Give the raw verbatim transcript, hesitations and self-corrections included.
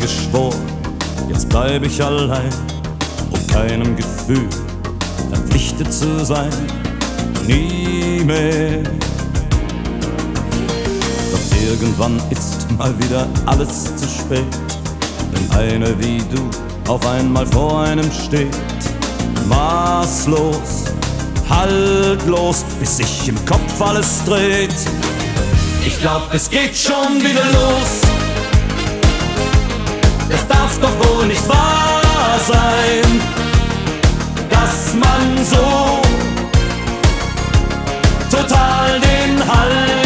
geschworen, jetzt bleib ich allein, um keinem Gefühl verpflichtet zu sein, nie mehr. Doch irgendwann ist mal wieder alles zu spät, wenn eine wie du auf einmal vor einem steht. Maßlos, haltlos, bis sich im Kopf alles dreht. Ich glaub, es geht schon wieder los. Das darf doch wohl nicht wahr sein, dass man so total den Halt